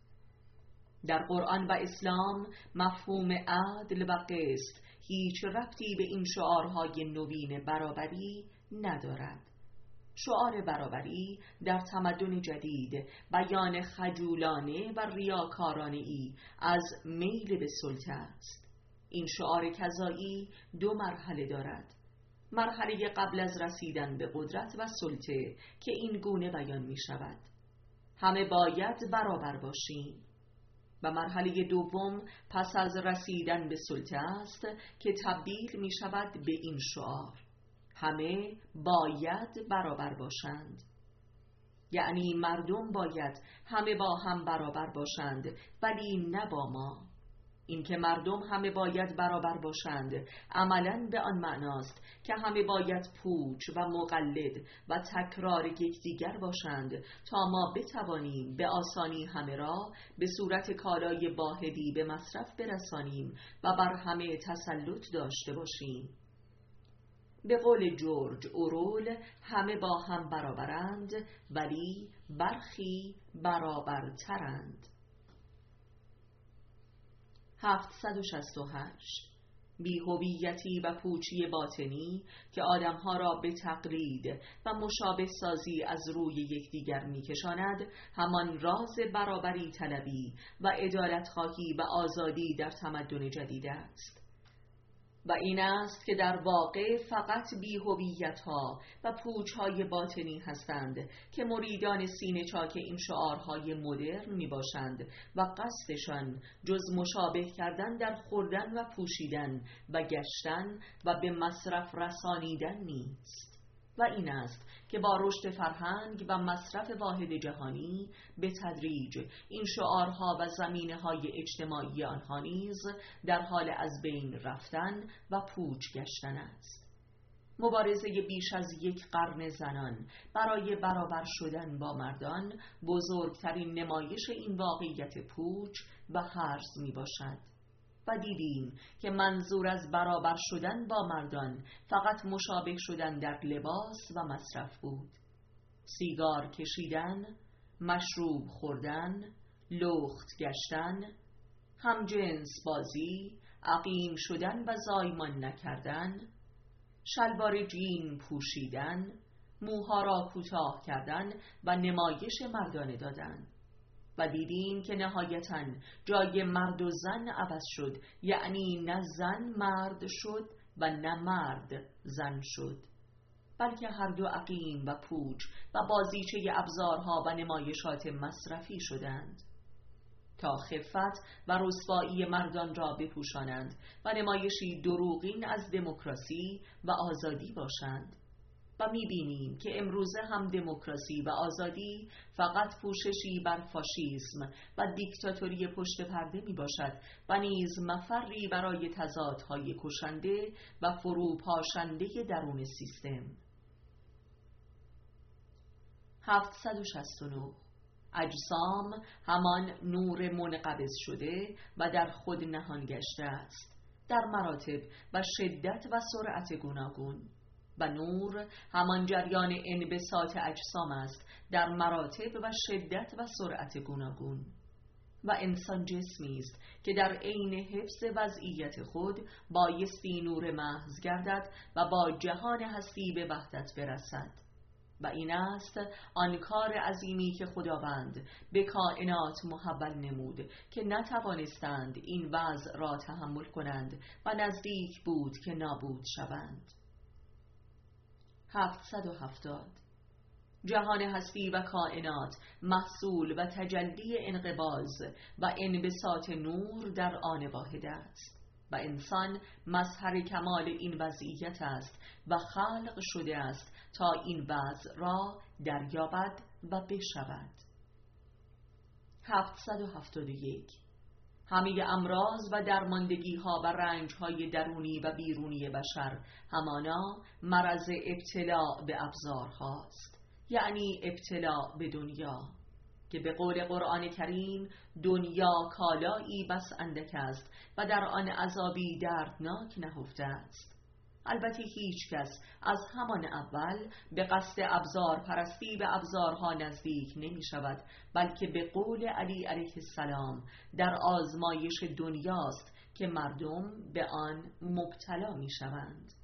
در قرآن و اسلام مفهوم عدل و قسط هیچ ربطی به این شعارهای نوین برابری ندارد. شعار برابری در تمدن جدید بیان خجولانه و ریاکارانه ای از میل به سلطه است. این شعار کذایی دو مرحله دارد. مرحله قبل از رسیدن به قدرت و سلطه که این گونه بیان می شود: همه باید برابر باشیم. و مرحله دوم پس از رسیدن به سلطه است که تبدیل می شود به این شعار: همه باید برابر باشند. یعنی مردم باید همه با هم برابر باشند، ولی نه با ما. این که مردم همه باید برابر باشند عملاً به آن معناست که همه باید پوچ و مقلد و تکرار یکدیگر باشند تا ما بتوانیم به آسانی همه را به صورت کالای واحدی به مصرف برسانیم و بر همه تسلط داشته باشیم. به قول جورج اورول همه با هم برابرند ولی برخی برابرترند. هفتصد و شصت و هشت. بی‌هویتی و پوچی باطنی که آدمها را به تقلید و مشابه سازی از روی یکدیگر می‌کشاند همان راز برابری طلبی و عدالت خواهی و آزادی در تمدن جدید است. و این است که در واقع فقط بی‌هویت‌ها و پوچ‌های باطنی هستند که مریدان سینه چاک این شعارهای مدرن میباشند و قصدشان جز مشابه کردن در خوردن و پوشیدن و گشتن و به مصرف رسانیدن نیست. و این است که با رشد فرهنگ و مصرف واحد جهانی به تدریج این شعارها و زمینه‌های اجتماعی آنها نیز در حال از بین رفتن و پوچ گشتن است. مبارزه بیش از یک قرن زنان برای برابر شدن با مردان بزرگترین نمایش این واقعیت پوچ و هرز می باشد. و دیدیم که منظور از برابر شدن با مردان فقط مشابه شدن در لباس و مصرف بود. سیگار کشیدن، مشروب خوردن، لخت گشتن، همجنس بازی، عقیم شدن و زایمان نکردن، شلوار جین پوشیدن، موها را کوتاه کردن و نمایش مردانه دادن. و دیدیم که نهایتاً جای مرد و زن عوض شد، یعنی نه زن مرد شد و نه مرد زن شد، بلکه هر دو عقیم و پوچ و بازیچه ابزارها و نمایشات مصرفی شدند تا خفت و رسوایی مردان را بپوشانند و نمایشی دروغین از دموکراسی و آزادی باشند. و می‌بینیم که امروزه هم دموکراسی و آزادی فقط پوششی بر فاشیسم و دیکتاتوری پشت پرده میباشد و نیز مفری برای تضادهای کشنده و فروپاشنده درون سیستم. هفتصد و شصت و نه. اجسام همان نور منقبض شده و در خود نهان گشته است، در مراتب و شدت و سرعت گوناگون. و نور همان جریان انبساط اجسام است، در مراتب و شدت و سرعت گوناگون. و انسان جسمی است که در عین حفظ وضعیت خود بایستی نور محض گردد و با جهان هستی به وحدت برسد. و این است آن کار عظیمی که خداوند به کائنات محول نمود که نتوانستند این وضع را تحمل کنند و نزدیک بود که نابود شوند. هفتصد و هفتاد. جهان هستی و کائنات محصول و تجلی انقباض و انبساط نور در آن واحد است و انسان مظهر کمال این وضعیت است و خلق شده است تا این وضع را دریابد و بشود. هفتصد و هفتاد و یک. همه امراض و درماندگی ها و رنج های درونی و بیرونی بشر همانا مرض ابتلاع به ابزار هاست، یعنی ابتلاع به دنیا، که به قول قرآن کریم دنیا کالایی بس اندک است و در آن عذابی دردناک نهفته است. البته هیچ کس از همان اول به قصد ابزار پرستی به ابزارها نزدیک نمی شود، بلکه به قول علی علیه السلام در آزمایش دنیاست که مردم به آن مبتلا می شوند.